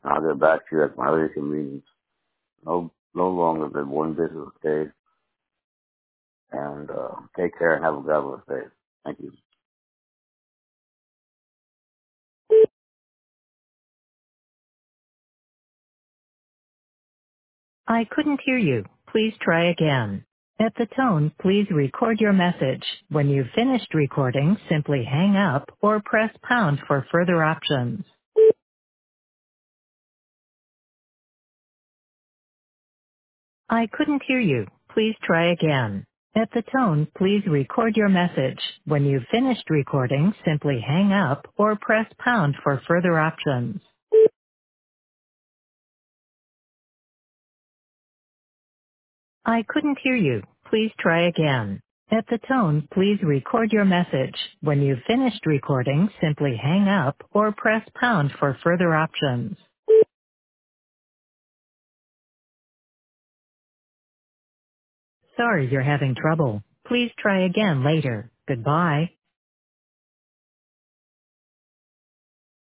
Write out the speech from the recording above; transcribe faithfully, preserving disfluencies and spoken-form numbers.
I'll get back to you at my earliest convenience. No, no longer than one business day. And uh, take care and have a God bless day. Thank you. I couldn't hear you. Please try again. At the tone, please record your message. When you've finished recording, simply hang up or press pound for further options. I couldn't hear you. Please try again. At the tone, please record your message. When you've finished recording, simply hang up or press pound for further options. I couldn't hear you. Please try again. At the tone, please record your message. When you've finished recording, simply hang up or press pound for further options. Sorry you're having trouble. Please try again later. Goodbye.